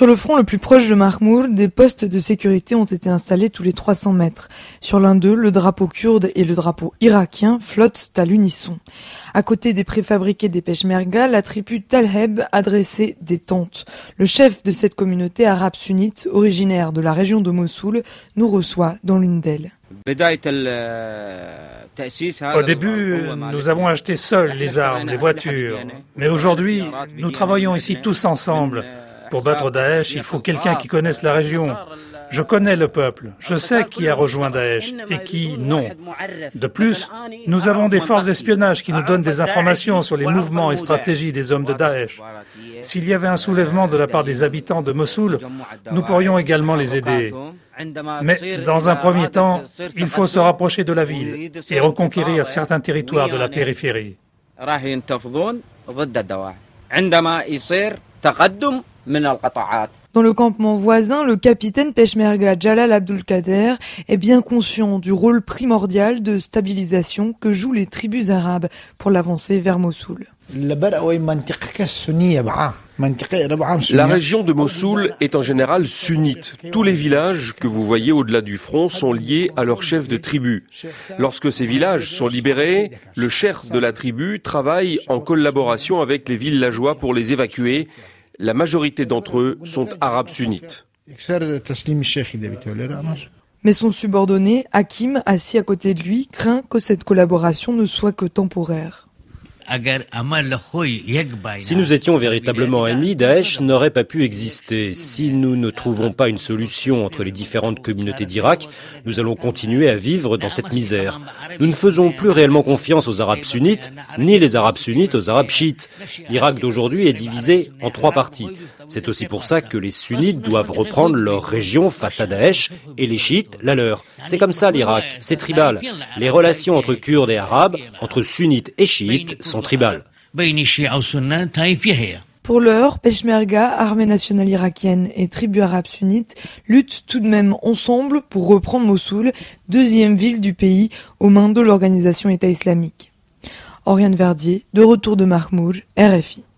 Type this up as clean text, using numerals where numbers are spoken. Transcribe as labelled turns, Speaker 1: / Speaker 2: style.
Speaker 1: Sur le front le plus proche de Marmour, des postes de sécurité ont été installés tous les 300 mètres. Sur l'un d'eux, le drapeau kurde et le drapeau irakien flottent à l'unisson. À côté des préfabriqués des Peshmerga, la tribu Talheb a dressé des tentes. Le chef de cette communauté arabe sunnite, originaire de la région de Mossoul, nous reçoit dans l'une d'elles.
Speaker 2: Au début, nous avons acheté seuls les armes, les voitures. Mais aujourd'hui, nous travaillons ici tous ensemble. Pour battre Daesh, il faut quelqu'un qui connaisse la région. Je connais le peuple, je sais qui a rejoint Daesh et qui non. De plus, nous avons des forces d'espionnage qui nous donnent des informations sur les mouvements et stratégies des hommes de Daesh. S'il y avait un soulèvement de la part des habitants de Mossoul, nous pourrions également les aider. Mais dans un premier temps, il faut se rapprocher de la ville et reconquérir certains territoires de la périphérie.
Speaker 1: Dans le campement voisin, le capitaine Peshmerga Jalal Abdulkader est bien conscient du rôle primordial de stabilisation que jouent les tribus arabes pour l'avancée vers Mossoul.
Speaker 3: La région de Mossoul est en général sunnite. Tous les villages que vous voyez au-delà du front sont liés à leur chef de tribu. Lorsque ces villages sont libérés, le cheikh de la tribu travaille en collaboration avec les villageois pour les évacuer. La majorité d'entre eux sont arabes sunnites.
Speaker 1: Mais son subordonné, Hakim, assis à côté de lui, craint que cette collaboration ne soit que temporaire.
Speaker 4: Si nous étions véritablement ennemis, Daesh n'aurait pas pu exister. Si nous ne trouvons pas une solution entre les différentes communautés d'Irak, nous allons continuer à vivre dans cette misère. Nous ne faisons plus réellement confiance aux Arabes sunnites, ni les Arabes sunnites aux Arabes chiites. L'Irak d'aujourd'hui est divisé en 3 parties. C'est aussi pour ça que les sunnites doivent reprendre leur région face à Daesh et les chiites la leur. C'est comme ça l'Irak, c'est tribal. Les relations entre Kurdes et Arabes, entre sunnites et chiites sont tribales.
Speaker 1: Pour l'heure, Peshmerga, armée nationale irakienne et tribu arabe sunnite luttent tout de même ensemble pour reprendre Mossoul, deuxième ville du pays aux mains de l'organisation État islamique. Oriane Verdier, de retour de Marmour, RFI.